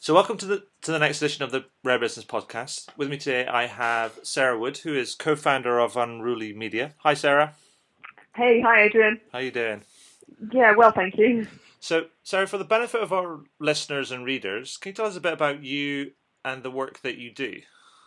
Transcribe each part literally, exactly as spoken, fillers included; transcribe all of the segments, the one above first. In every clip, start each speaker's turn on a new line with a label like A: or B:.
A: So welcome to the to the next edition of the Rare Business Podcast. With me today I have Sarah Wood, who is co-founder of Unruly Media. Hi, Sarah.
B: Hey, hi, Adrian.
A: How you doing?
B: Yeah, well, thank you.
A: So, Sarah, for the benefit of our listeners and readers, can you tell us a bit about you and the work that you do?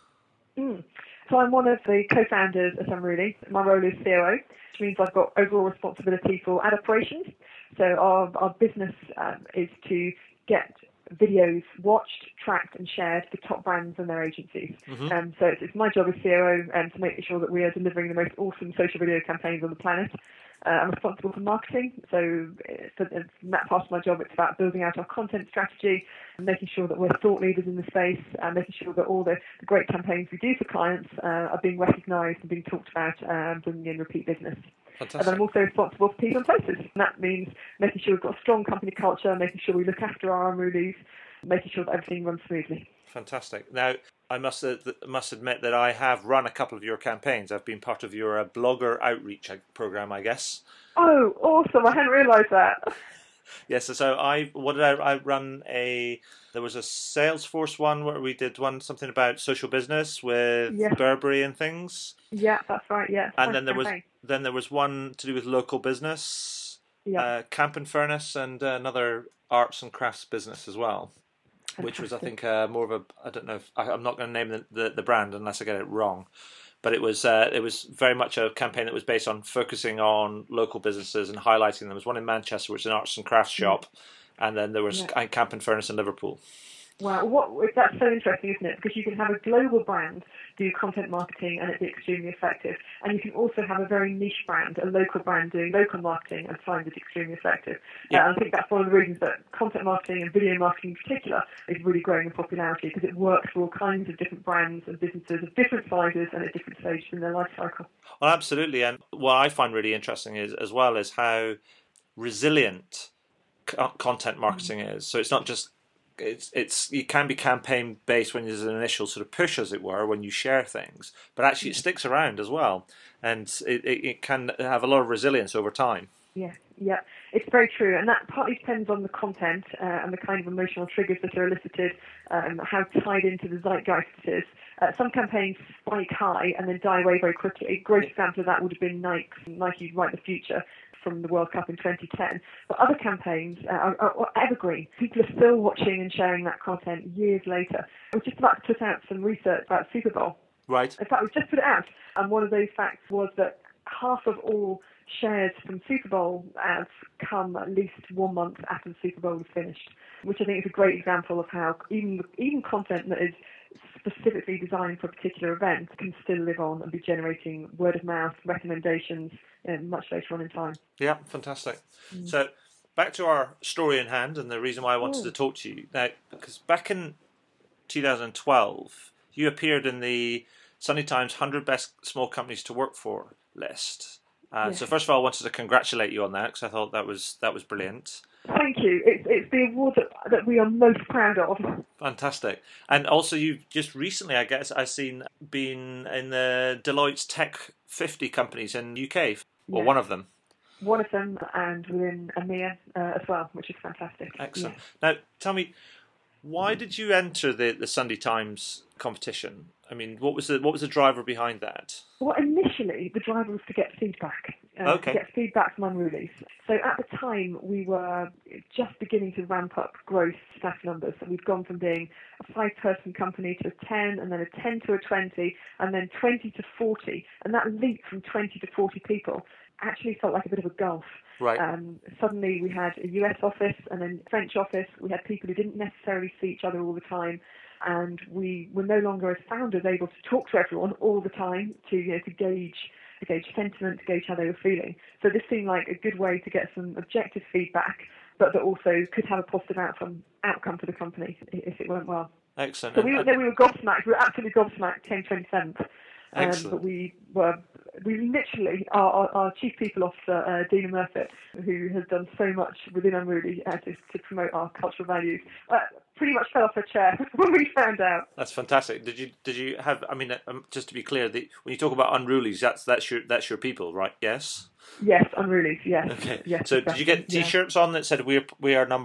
B: Mm. So I'm one of the co-founders of Unruly. My role is C O O, which means I've got overall responsibility for ad operations. So our, our business um, is to get videos watched, tracked and shared for top brands and their agencies. Mm-hmm. Um, so it's, it's my job as C O O um, to make sure that we are delivering the most awesome social video campaigns on the planet. Uh, I'm responsible for marketing, so for that part of my job, it's about building out our content strategy, and making sure that we're thought leaders in the space, and making sure that all the, the great campaigns we do for clients uh, are being recognised and being talked about, uh, and bringing in repeat business.
A: Fantastic.
B: And then I'm also responsible for people and places. And that means making sure we've got a strong company culture, making sure we look after our unrulies, making sure that everything runs smoothly.
A: Fantastic. Now, I must uh, must admit that I have run a couple of your campaigns. I've been part of your uh, blogger outreach program, I guess.
B: Oh, awesome! I hadn't realised that.
A: Yes, so, so I what did I, I run a there was a Salesforce one where we did one something about social business with yes. Burberry and things.
B: Yeah, that's right. Yeah,
A: and then there was then there was one to do with local business. Yeah, uh, Camp and Furnace, and uh, another arts and crafts business as well. Fantastic. Which was, I think, uh, more of a, I don't know, if, I, I'm not going to name the, the, the brand unless I get it wrong, but it was uh, it was very much a campaign that was based on focusing on local businesses and highlighting them. There was one in Manchester, which is an arts and crafts shop, mm. and then there was yeah. Camp and Furnace in Liverpool.
B: Wow, what, that's so interesting, isn't it? Because you can have a global brand do content marketing and it be extremely effective. And you can also have a very niche brand, a local brand doing local marketing and find it extremely effective. Yeah. Uh, I think that's one of the reasons that content marketing and video marketing in particular is really growing in popularity, because it works for all kinds of different brands and businesses of different sizes and at different stages in their life cycle.
A: Well, absolutely. And what I find really interesting is, as well, is how resilient co- content marketing mm. is. So it's not just It's it's you can be campaign based when there's an initial sort of push, as it were, when you share things, but actually it sticks around as well, and it, it, it can have a lot of resilience over time.
B: Yeah, yeah, it's very true, and that partly depends on the content uh, and the kind of emotional triggers that are elicited, um, how tied into the zeitgeist it is. Uh, some campaigns spike high and then die away very quickly. A great example of that would have been Nike, Nike Right the Future, from the World Cup in twenty ten. But other campaigns uh, are, are evergreen. People are still watching and sharing that content years later. I was just about to put out some research about Super Bowl.
A: Right.
B: In fact, we just put it out, and one of those facts was that half of all shares from Super Bowl ads come at least one month after the Super Bowl is finished, which I think is a great example of how even even content that is specifically designed for a particular event can still live on and be generating word of mouth recommendations uh, much later on in time.
A: Yeah, fantastic. Mm. So back to our story in hand and the reason why I wanted mm. to talk to you now, because back in two thousand twelve you appeared in the Sunday Times one hundred Best Small Companies to Work For list. Uh, yes. So first of all, I wanted to congratulate you on that, because I thought that was that was brilliant.
B: Thank you. It's, it's the award that, that we are most proud of.
A: Fantastic. And also, you've just recently, I guess, I've seen been in the Deloitte's Tech fifty companies in the U K, or yeah. one of them.
B: One of them, and within EMEA uh, as well, which is fantastic.
A: Excellent. Yeah. Now, tell me, why did you enter the, the Sunday Times competition? I mean, what was the what was the driver behind that?
B: Well, initially, the driver was to get feedback. Uh,
A: okay.
B: To get feedback from unrulies. So at the time, we were just beginning to ramp up growth staff numbers. So we'd gone from being a five-person company to a ten, and then a ten to a twenty, and then twenty to forty. And that leap from twenty to forty people actually felt like a bit of a gulf.
A: Right.
B: Um, suddenly we had a U S office and then a French office. We had people who didn't necessarily see each other all the time. And we were no longer, as founders, able to talk to everyone all the time to, you know, to gauge, to gauge sentiment, to gauge how they were feeling. So this seemed like a good way to get some objective feedback, but that also could have a positive outcome outcome for the company if it went well.
A: Excellent.
B: So we, were, we were gobsmacked. We were absolutely gobsmacked. Came twenty-seventh. Um, but we were, we literally, our, our, our Chief People Officer, uh, Dina Murfitt, who has done so much within Unruly uh, to, to promote our cultural values, uh, pretty much fell off her chair when we found out.
A: That's fantastic. Did you did you have? I mean, um, just to be clear, the, when you talk about Unrulies, that's that's your that's your people, right? Yes.
B: Yes, Unrulies. Yes.
A: Okay.
B: Yes,
A: so
B: exactly.
A: Did you get T-shirts yeah. on that said we are we are number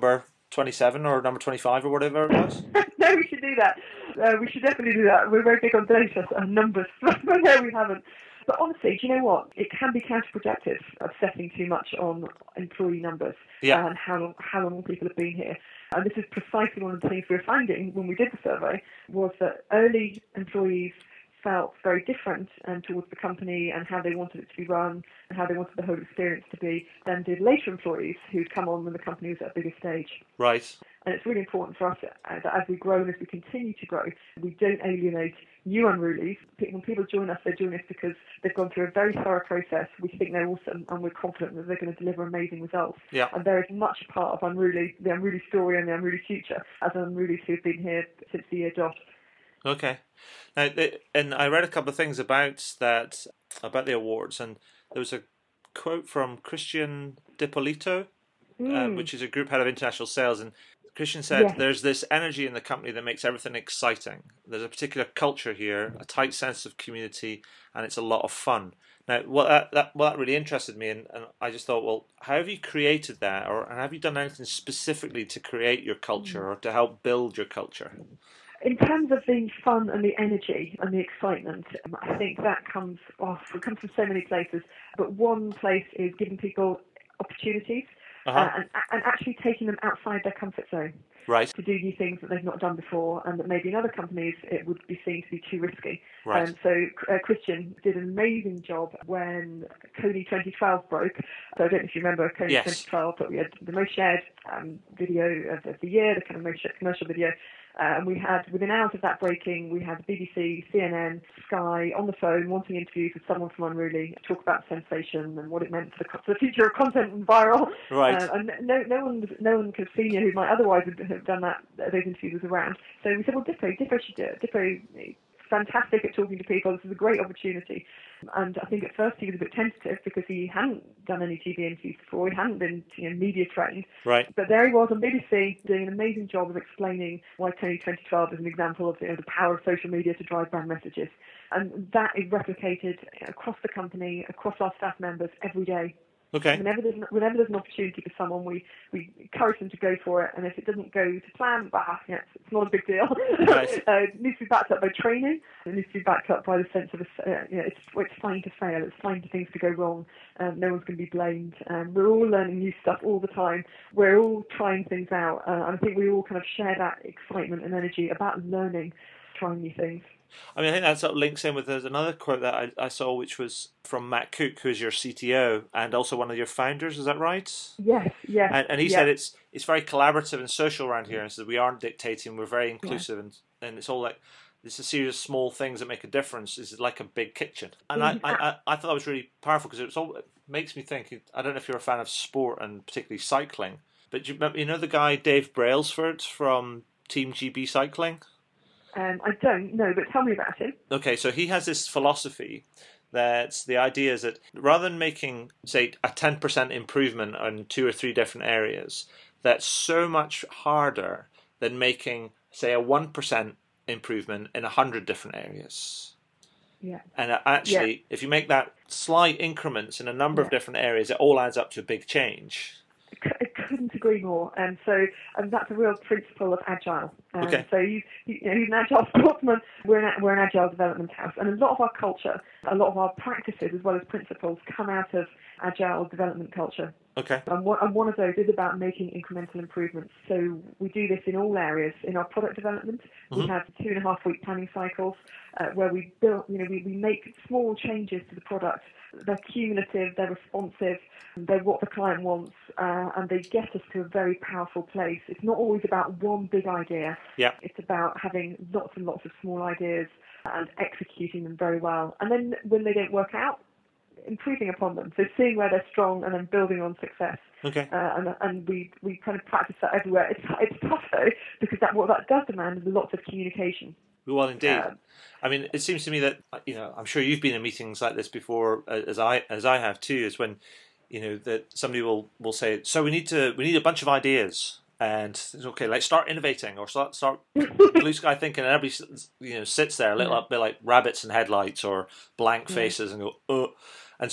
A: twenty-seven or number twenty-five or whatever it was?
B: No, we should do that. Uh, we should definitely do that. We're very big on data and numbers, but no, we haven't. But honestly, do you know what? It can be counterproductive obsessing too much on employee numbers
A: yeah.
B: and how long, how long people have been here. And this is precisely one of the things we were finding when we did the survey, was that early employees felt very different um, towards the company and how they wanted it to be run and how they wanted the whole experience to be than did later employees who'd come on when the company was at a bigger stage.
A: Right.
B: And it's really important for us uh, that as we grow and as we continue to grow, we don't alienate new unrulies. When people join us, they join us because they've gone through a very thorough process. We think they're awesome and we're confident that they're going to deliver amazing results.
A: Yeah.
B: And they're as much a part of Unruly, the Unruly story and the Unruly future as Unrulies who've been here since the year dot. Okay.
A: Now, and I read a couple of things about that, about the awards, and there was a quote from Christian DiPolito, mm. uh, which is a group head of international sales, and Christian said, yes. There's this energy in the company that makes everything exciting. There's a particular culture here, a tight sense of community, and it's a lot of fun. Now, what that, that, well, that really interested me, and, and I just thought, well, how have you created that, or and have you done anything specifically to create your culture mm. or to help build your culture?
B: In terms of the fun and the energy and the excitement, I think that comes off, it comes from so many places. But one place is giving people opportunities uh-huh. uh, and, and actually taking them outside their comfort zone.
A: Right.
B: To do new things that they've not done before, and that maybe in other companies it would be seen to be too risky.
A: Right.
B: Um, so uh, Christian did an amazing job when Kony twenty twelve broke. So I don't know if you remember Kony
A: yes.
B: twenty twelve, but we had the most shared um, video of, of the year, the kind of most shared commercial video. Uh, and we had, within hours of that breaking, we had the B B C, C N N, Sky on the phone wanting interviews with someone from Unruly to talk about sensation and what it meant for the, for the future of content and viral.
A: Right.
B: Uh, and no, no one, no one kind of senior who might otherwise have done that, those interviews was around. So we said, well, Dippo, Dippo should do it. Dippo, fantastic at talking to people. This is a great opportunity. And I think at first he was a bit tentative because he hadn't done any T V interviews before. He hadn't been, you know, media trained.
A: Right.
B: But there he was on B B C doing an amazing job of explaining why Kony twenty twelve is an example of, you know, the power of social media to drive brand messages. And that is replicated across the company, across our staff members every day.
A: Okay.
B: Whenever there's, whenever there's an opportunity for someone, we, we encourage them to go for it. And if it doesn't go to plan, bah, yeah, it's, it's not a big deal.
A: Right.
B: uh, it needs to be backed up by training. It needs to be backed up by the sense of, a, uh, you know, it's, it's fine to fail. It's fine for things to go wrong. Um, no one's going to be blamed. Um, we're all learning new stuff all the time. We're all trying things out. Uh, and I think we all kind of share that excitement and energy about learning, trying new things.
A: I mean, I think that sort of links in with there's another quote that I, I saw, which was from Matt Cook, who is your C T O and also one of your founders. Is that right?
B: Yes, yes.
A: And, and he
B: yes.
A: said it's it's very collaborative and social around here, and said we aren't dictating, we're very inclusive, yeah. and and it's all like it's a series of small things that make a difference. It's like a big kitchen, and mm-hmm. I, I I thought that was really powerful because it's all it makes me think. I don't know if you're a fan of sport and particularly cycling, but you, you know the guy Dave Brailsford from Team G B Cycling.
B: Um, I don't know, but tell me about him.
A: Okay, so he has this philosophy that the idea is that rather than making, say, a ten percent improvement on two or three different areas, that's so much harder than making, say, a one percent improvement in one hundred different areas.
B: Yeah.
A: And actually,
B: yeah.
A: if you make that slight increments in a number
B: yeah.
A: of different areas, it all adds up to a big change.
B: I couldn't agree more. And so and that's a real principle of Agile. Um,
A: okay.
B: So you, you know, he's an Agile sportsman. We're an, we're an Agile development house. And a lot of our culture, a lot of our practices as well as principles come out of Agile development culture.
A: Okay.
B: And one, and one of those is about making incremental improvements. So we do this in all areas. In our product development, mm-hmm. we have two and a half week planning cycles uh, where we build, you know, we, we make small changes to the product. They're cumulative, they're responsive, they're what the client wants, uh, and they get us to a very powerful place. It's not always about one big idea.
A: Yeah.
B: It's about having lots and lots of small ideas and executing them very well. And then when they don't work out, improving upon them. So seeing where they're strong and then building on success.
A: Okay.
B: Uh, and and we, we kind of practice that everywhere. It's it's tough though, because that what that does demand is lots of communication.
A: Well, indeed.
B: Um,
A: I mean, it seems to me that, you know, I'm sure you've been in meetings like this before, as I as I have too. Is when, you know, that somebody will, will say, so we need to we need a bunch of ideas, and it's okay, let's start innovating or start start blue sky thinking, and everybody, you know, sits there a little yeah. bit like rabbits in headlights or blank faces yeah. and go, oh. And so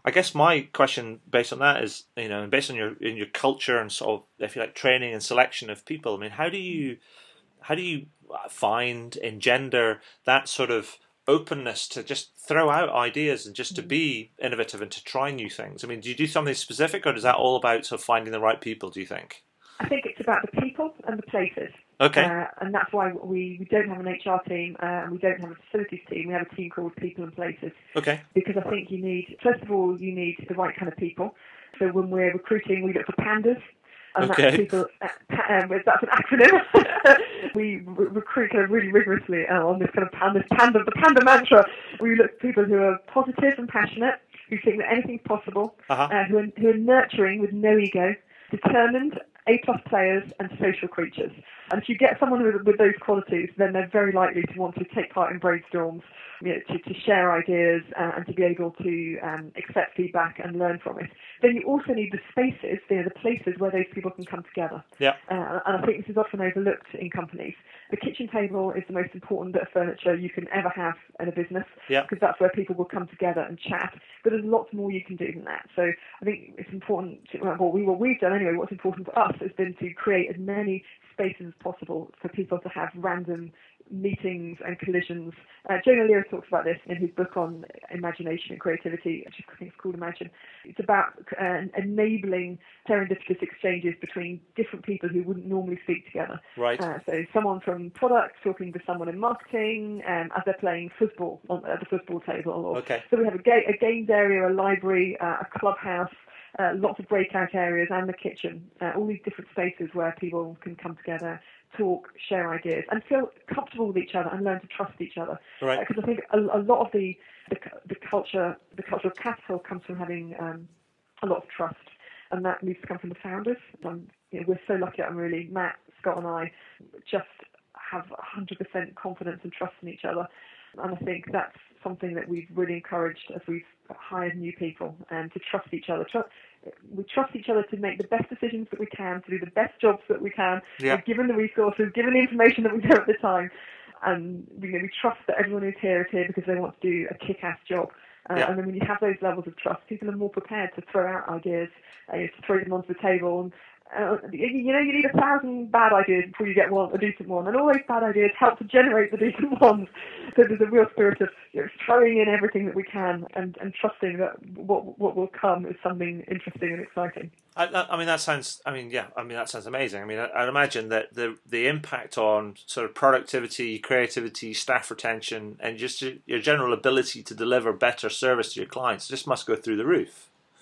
A: I guess my question based on that is, you know, based on your in your culture and sort of, if you like, training and selection of people. I mean, how do you how do you find engender that sort of openness to just throw out ideas and just to be innovative and to try new things? I mean, do you do something specific, or is that all about sort of finding the right people, do you think?
B: I think it's about the people and the places.
A: Okay.
B: Uh, and that's why we, we don't have an H R team uh, and we don't have a facilities team. We have a team called People and Places.
A: Okay.
B: Because I think you need, first of all, you need the right kind of people. So when we're recruiting, we look for pandas. And
A: okay.
B: that's, people, uh, um, that's an acronym. we re- recruit kind of really rigorously uh, on this kind of panda, panda, the panda mantra. We look for people who are positive and passionate, who think that anything's possible,
A: uh-huh.
B: uh, who, are, who are nurturing with no ego, determined, A-plus players, and social creatures. And if you get someone with, with those qualities, then they're very likely to want to take part in brainstorms, you know, to, to share ideas uh, and to be able to um, accept feedback and learn from it. Then you also need the spaces, you know, the places where those people can come together.
A: Yeah.
B: Uh, and I think this is often overlooked in companies. The kitchen table is the most important bit of furniture you can ever have in a business,
A: yeah.
B: because that's where people will come together and chat. But there's lots more you can do than that. So I think it's important, to, well, we, what we've done anyway, what's important for us has been to create as many spaces as possible for people to have random meetings and collisions. Uh, Jonah Lehrer talks about this in his book on imagination and creativity, which I think is called Imagine. It's about uh, enabling serendipitous exchanges between different people who wouldn't normally speak together.
A: Right.
B: Uh, so someone from product talking to someone in marketing um, as they're playing football on, at the football table. Or,
A: okay.
B: So we have a, ga- a games area, a library, uh, a clubhouse, Uh, lots of breakout areas and the kitchen, uh, all these different spaces where people can come together, talk, share ideas, and feel comfortable with each other and learn to trust each other.
A: Right.
B: Because uh, I think a, a lot of the, the the culture, the cultural capital comes from having um, a lot of trust, and that needs to come from the founders. Um, you know, we're so lucky at Unruly. Matt, Scott, and I just have one hundred percent confidence and trust in each other. And I think that's something that we've really encouraged as we've hired new people, and to trust each other. Trust, we trust each other to make the best decisions that we can, to do the best jobs that we can,
A: yeah.
B: given the resources, given the information that we know at the time. And you know, we trust that everyone who's here is here because they want to do a kick-ass job. Uh,
A: yeah.
B: And then when you have those levels of trust, people are more prepared to throw out ideas, uh, to throw them onto the table. And, Uh, you know, you need a thousand bad ideas before you get one, a decent one, and all those bad ideas help to generate the decent ones. So there's a real spirit of, you know, throwing in everything that we can and, and trusting that what what will come is something interesting and exciting.
A: I, I mean, that sounds. I mean, yeah. I mean, that sounds amazing. I mean, I, I'd imagine that the the impact on sort of productivity, creativity, staff retention, and just your, your general ability to deliver better service to your clients just must go through the roof.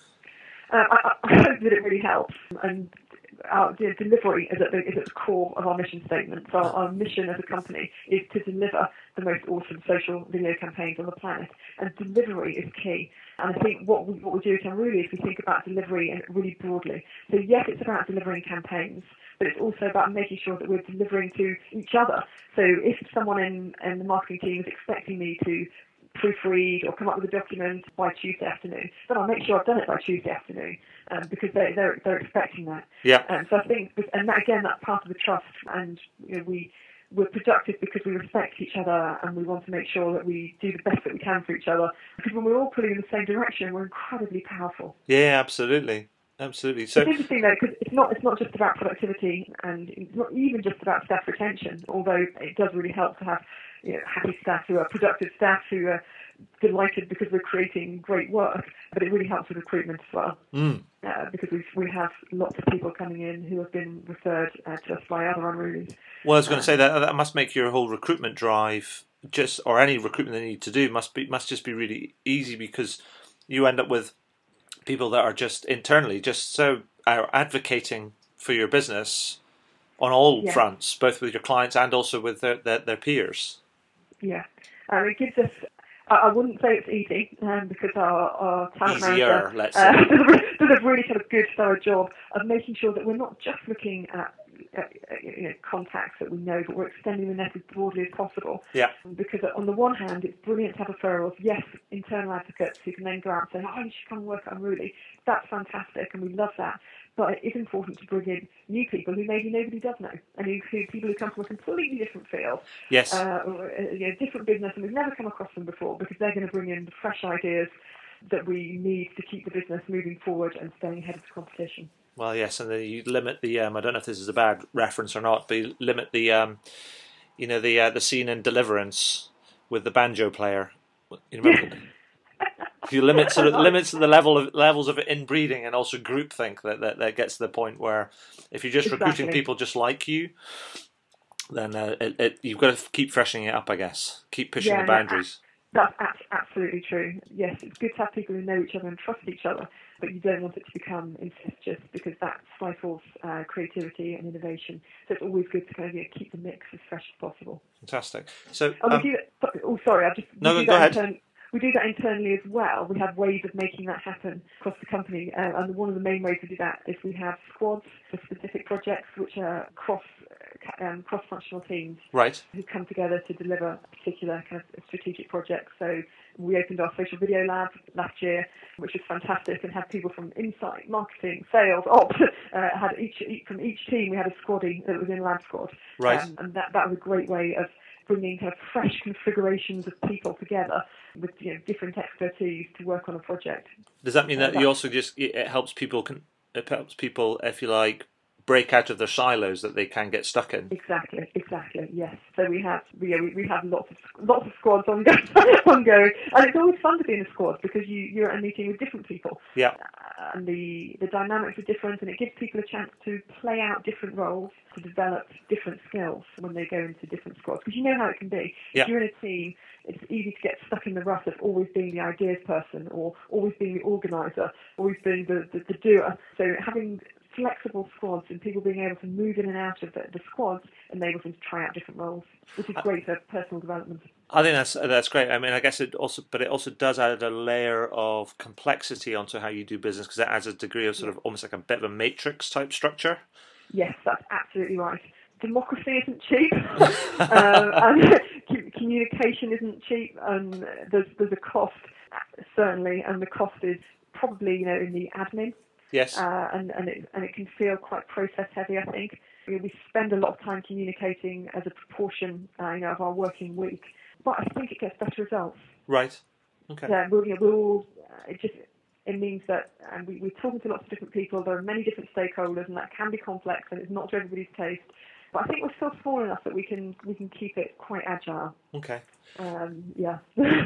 B: Uh, I, I hope that it really helps. And our delivery is at, the, is at the core of our mission statement. So our, our mission as a company is to deliver the most awesome social video campaigns on the planet, and delivery is key. And I think what we, what we do at Unruly is we think about delivery really broadly. So yes, it's about delivering campaigns, but it's also about making sure that we're delivering to each other. So if someone in, in the marketing team is expecting me to proofread or come up with a document by Tuesday afternoon, then I'll make sure I've done it by Tuesday afternoon, um, because they, they're they're expecting that.
A: Yeah.
B: Um, so I think, and that, again, that's part of the trust. And you know, we we're productive because we respect each other, and we want to make sure that we do the best that we can for each other. Because when we're all pulling in the same direction, we're incredibly powerful.
A: Yeah, absolutely. Absolutely. So
B: it's interesting though, because it's not it's not just about productivity, and it's not even just about staff retention. Although it does really help to have, you know, happy staff who are productive staff who are delighted because we're creating great work. But it really helps with recruitment as well,
A: mm.
B: uh, because we we have lots of people coming in who have been referred uh, to us by other Unrulies.
A: Well, I was going to say that that must make your whole recruitment drive, just or any recruitment they need to do, must be must just be really easy, because you end up with people that are just internally just so are advocating for your business on all
B: yeah.
A: fronts, both with your clients and also with their their, their peers.
B: Yeah, um, it gives us. I wouldn't say it's easy, um, because our, our talent
A: Easier,
B: manager
A: let's
B: uh,
A: say.
B: does a really kind of good, thorough job of making sure that we're not just looking at, at you know, contacts that we know, but we're extending the net as broadly as possible.
A: Yeah.
B: Because on the one hand, it's brilliant to have referrals. Yes, internal advocates who can then go out and say, "Oh, you should come and work at Unruly." That's fantastic, and we love that. But it is important to bring in new people who maybe nobody does know, and who, who people who come from a completely different field,
A: yes,
B: uh, or, you know, different business, and we've never come across them before, because they're going to bring in fresh ideas, that we need to keep the business moving forward and staying ahead of the competition.
A: Well, yes, and then you limit the. Um, I don't know if this is a bad reference or not, but you limit the. Um, you know the uh, the scene in Deliverance with the banjo player. You remember? If you limit sort of limits the level of levels of inbreeding and also groupthink, that, that that gets to the point where if you're just
B: Exactly.
A: recruiting people just like you, then uh, it, it, you've got to keep freshening it up, I guess. Keep pushing
B: Yeah,
A: the boundaries.
B: No, that's absolutely true. Yes, it's good to have people who know each other and trust each other, but you don't want it to become incestuous because that stifles uh, creativity and innovation. So it's always good to kind of you know, keep the mix as fresh as possible.
A: Fantastic. So,
B: oh,
A: um,
B: we do that, oh sorry, I just
A: no,
B: we do
A: go
B: that
A: ahead.
B: intern- We do that internally as well. We have ways of making that happen across the company, uh, and one of the main ways we do that is we have squads for specific projects, which are cross um, cross-functional teams,
A: right,
B: who come together to deliver a particular kind of strategic project. So we opened our social video lab last year, which was fantastic, and had people from insight, marketing, sales, ops. Uh, had each, each from each team we had a squaddy that was in Lab Squad,
A: right,
B: um, and that that was a great way of bringing kind of fresh configurations of people together with you know, different expertise to work on a project.
A: Does that mean
B: Uh,
A: that you also just it helps people can it helps people if you like break out of their silos that they can get stuck in?
B: Exactly, exactly, yes. So we have we we, we have lots of lots of squads ongoing, ongoing, and it's always fun to be in a squad because you you're at a meeting with different people.
A: Yeah.
B: Uh, and the the dynamics are different, and it gives people a chance to play out different roles, to develop different skills when they go into different squads. Because you know how it can be.
A: Yeah.
B: If you're in a team, it's easy to get stuck in the rut of always being the ideas person, or always being the organizer, always being the, the, the doer. So having flexible squads and people being able to move in and out of the, the squads enables them to try out different roles, which is great for personal development.
A: I think that's that's great. I mean, I guess it also, but it also does add a layer of complexity onto how you do business because it adds a degree of sort
B: Yeah.
A: of almost like a bit of a matrix type structure.
B: Yes, that's absolutely right. Democracy isn't cheap, um, and communication isn't cheap, and there's there's a cost certainly, and the cost is probably you know in the admin.
A: Yes.
B: Uh, and and it and it can feel quite process heavy. I think you know, we spend a lot of time communicating as a proportion, uh, you know, of our working week. But I think it gets better results.
A: Right. Okay.
B: Yeah, we'll, you know, we'll uh, it just it means that and we, we're talking to lots of different people. There are many different stakeholders, and that can be complex, and it's not to everybody's taste. But I think we're still small enough that we can we can keep it quite agile.
A: Okay.
B: Um, yeah.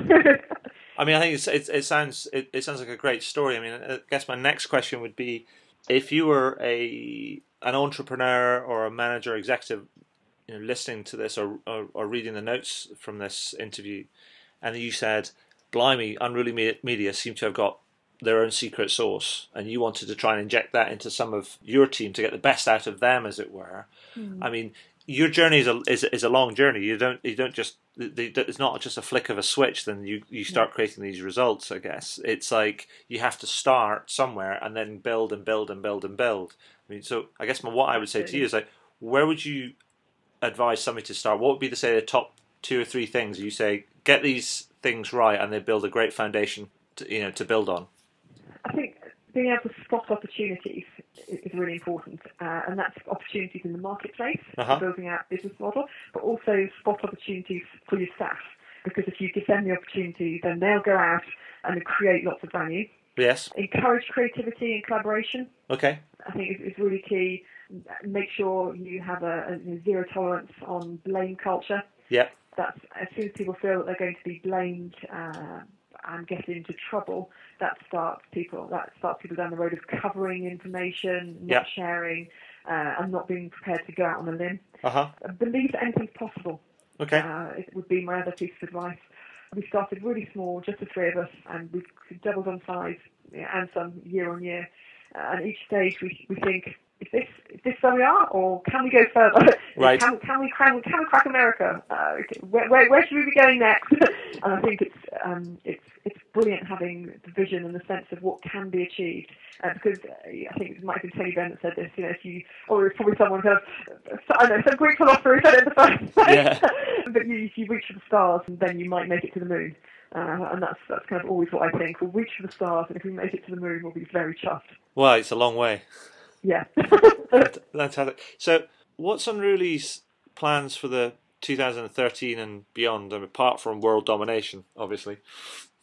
A: I mean, I think it's, it, it sounds it, it sounds like a great story. I mean, I guess my next question would be, if you were a an entrepreneur or a manager, executive, you know, listening to this or, or or reading the notes from this interview, and you said, "Blimey, Unruly Media seem to have got their own secret sauce," and you wanted to try and inject that into some of your team to get the best out of them, as it were. Mm. I mean, your journey is a is, is a long journey. You don't you don't just it's not just a flick of a switch. Then you, you start creating these results. I guess it's like you have to start somewhere and then build and build and build and build. I mean, so I guess my, what I would say to you is like, where would you advise somebody to start? What would be the say the top two or three things you say get these things right and they build a great foundation to, you know to build on?
B: I think being able to spot opportunities is really important, uh, and that's opportunities in the marketplace
A: uh-huh.
B: for building out business model, but also spot opportunities for your staff, because if you give them the opportunity, then they'll go out and create lots of value.
A: Yes.
B: Encourage creativity and collaboration.
A: Okay.
B: I think it's really key. Make sure you have a, a zero tolerance on blame culture.
A: Yeah.
B: That's as soon as people feel that they're going to be blamed uh, and get into trouble, that starts people that starts people down the road of covering information, not
A: yeah.
B: sharing, uh, and not being prepared to go out on a limb.
A: Uh-huh.
B: Believe that anything's possible.
A: Okay.
B: Uh, it would be my other piece of advice. We started really small, just the three of us, and we've doubled on size and some year on year. Uh, and each stage we we think, is this is this where we are, or can we go further?
A: Right.
B: Can, can we crack can we crack America? Uh, where, where where should we be going next? And I think it's um it's it's brilliant having the vision and the sense of what can be achieved. Uh, because uh, I think it might have been Tony Benn that said this. You know, if you or it's probably someone kind of I don't know some Greek philosopher who said it in the first place.
A: Yeah.
B: But you, if you reach for the stars, then you might make it to the moon. Uh, and that's that's kind of always what I think. We'll reach for the stars, and if we make it to the moon, we'll be very chuffed.
A: Well, it's a long way.
B: Yeah.
A: Fantastic. So, what's Unruly's plans for the two thousand thirteen and beyond, apart from world domination, obviously?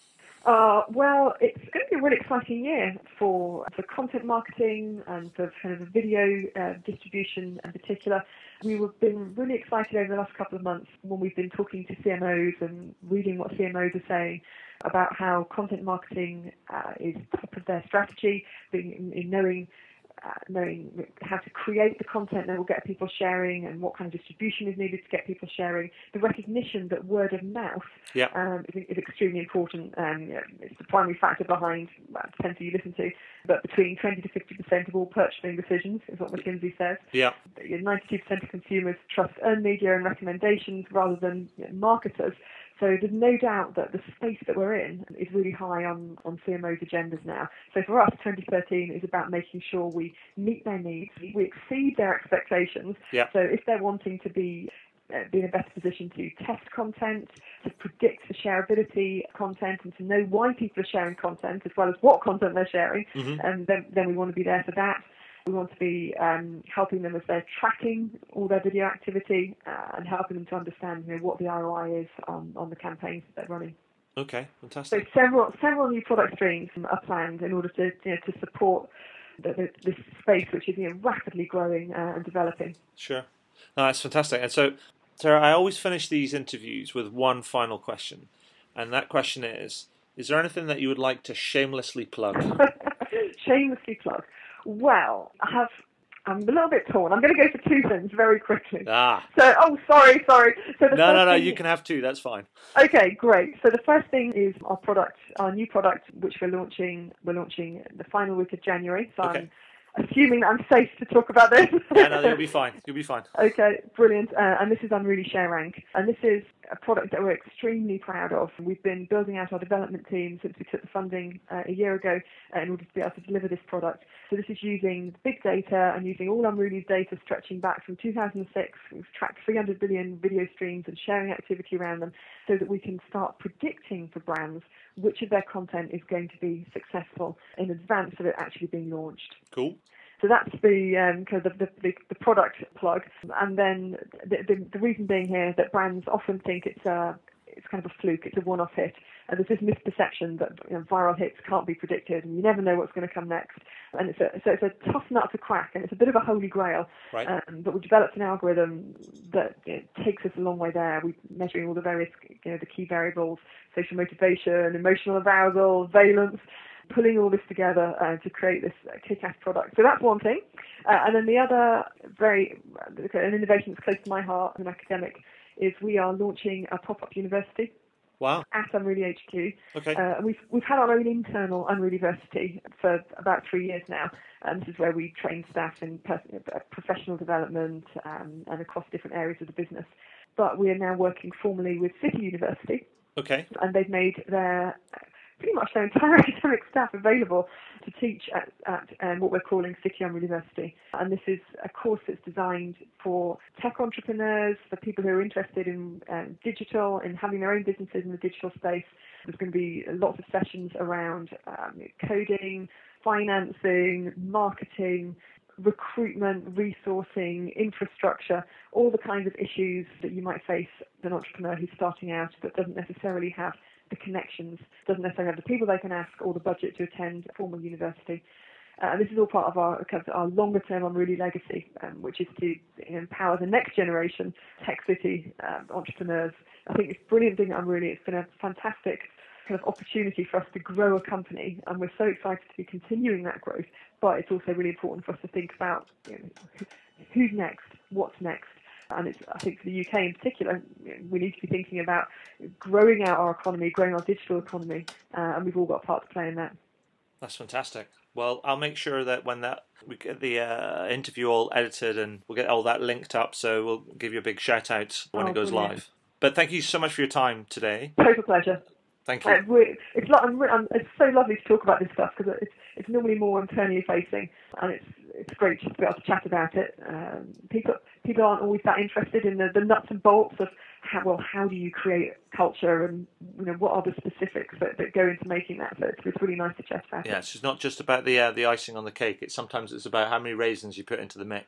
B: Uh, well, it's going to be a really exciting year for for content marketing and for kind of the video uh, distribution in particular. We've been really excited over the last couple of months when we've been talking to C M Os and reading what C M Os are saying about how content marketing uh, is top of their strategy, in, in knowing Uh, knowing how to create the content that will get people sharing and what kind of distribution is needed to get people sharing. The recognition that word of mouth
A: yeah.
B: um, is, is extremely important. Um, you know, it's the primary factor behind, well, it depends who you listen to, but between twenty to fifty percent of all purchasing decisions is what McKinsey says.
A: Yeah.
B: ninety-two percent of consumers trust earned media and recommendations rather than you know, marketers. So there's no doubt that the space that we're in is really high on, on C M O's agendas now. So for us, twenty thirteen is about making sure we meet their needs, we exceed their expectations.
A: Yeah.
B: So if they're wanting to be uh, be in a better position to test content, to predict the shareability of content, and to know why people are sharing content as well as what content they're sharing,
A: mm-hmm.
B: and then, then we want to be there for that. We want to be um, helping them as they're tracking all their video activity uh, and helping them to understand you know, what the R O I is on, on the campaigns that they're running.
A: Okay,
B: So
A: fantastic.
B: several several new product streams are planned in order to you know, to support the, the, this space, which is you know, rapidly growing uh, and developing.
A: Sure. No, that's fantastic. And so, Sarah, I always finish these interviews with one final question. And that question is, is there anything that you would like to shamelessly plug?
B: Shamelessly plug. Well, I have, I'm a little bit torn. I'm going to go for two things very quickly.
A: Ah.
B: So, oh, sorry, sorry. So the
A: no,
B: first
A: no, no,
B: thing,
A: you can have two. That's fine.
B: Okay, great. So the first thing is our product, our new product, which we're launching. We're launching the final week of January. So
A: Okay.
B: I'm assuming that I'm safe to talk about this.
A: Yeah, no, you'll be fine. You'll be fine.
B: Okay, brilliant. Uh, and this is Unruly ShareRank. And this is a product that we're extremely proud of. We've been building out our development team since we took the funding uh, a year ago uh, in order to be able to deliver this product. So this is using big data and using all Unruly's data stretching back from two thousand six. We've tracked three hundred billion video streams and sharing activity around them so that we can start predicting for brands which of their content is going to be successful in advance of it actually being launched.
A: Cool.
B: So that's the um, kind of the, the, the product plug, and then the, the, the reason being here that brands often think it's a it's kind of a fluke, it's a one-off hit, and there's this misperception that you know, viral hits can't be predicted, and you never know what's going to come next. And it's a, so it's a tough nut to crack, and it's a bit of a holy grail.
A: Right.
B: Um, but we've developed an algorithm that you know, takes us a long way there. We're measuring all the various, you know, the key variables: social motivation, emotional arousal, valence. Pulling all this together uh, to create this uh, kick-ass product. So that's one thing. Uh, and then the other very, uh, an innovation that's close to my heart as an academic is we are launching a pop-up university.
A: Wow.
B: At Unruly H Q.
A: Okay.
B: Uh, we've, we've had our own internal Unruly University for about three years now. And this is where we train staff in pers- professional development um, and across different areas of the business. But we are now working formally with City University.
A: Okay.
B: And they've made their pretty much their entire academic staff available to teach at, at um, what we're calling City Unruly University. And this is a course that's designed for tech entrepreneurs, for people who are interested in um, digital, in having their own businesses in the digital space. There's going to be lots of sessions around um, coding, financing, marketing, recruitment, resourcing, infrastructure, all the kinds of issues that you might face as an entrepreneur who's starting out but doesn't necessarily have the connections, doesn't necessarily have the people they can ask or the budget to attend a formal university. Uh, and this is all part of our kind of our longer term Unruly legacy, um, which is to empower the next generation Tech City um, entrepreneurs. I think it's a brilliant thing at Unruly. It's been a fantastic kind of opportunity for us to grow a company, and we're so excited to be continuing that growth. But it's also really important for us to think about you know, who's next, what's next. And it's, I think for the U K in particular, we need to be thinking about growing out our economy, growing our digital economy, uh, and we've all got a part to play in that.
A: That's fantastic. Well, I'll make sure that when that we get the uh, interview all edited and we'll get all that linked up, so we'll give you a big shout out when
B: oh,
A: it goes
B: brilliant.
A: live. But thank you so much for your time today.
B: Total pleasure.
A: Thank you.
B: Uh, we're, it's, lo- I'm, I'm, it's so lovely to talk about this stuff because it's, it's normally more internally facing, and it's it's great just to be able to chat about it. Um, people people aren't always that interested in the, the nuts and bolts of how well how do you create culture and you know what are the specifics that, that go into making that. So it's, it's really nice to chat about
A: yeah,
B: it.
A: it's not just about the uh, the icing on the cake. It's sometimes it's about how many raisins you put into the mix.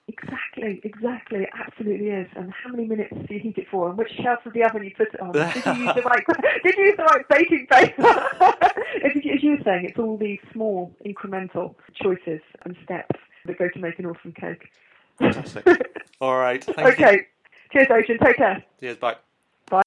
B: Exactly, exactly. It absolutely is. And how many minutes do you heat it for? And which shelf of the oven you put it on? Did you use the right? Did you use the right baking paper? as, you, as you were saying, it's all these small, incremental choices and steps that go to make an awesome cake.
A: Fantastic. All right. Thank
B: okay.
A: You.
B: Cheers, Ocean. Take care.
A: Cheers. Bye.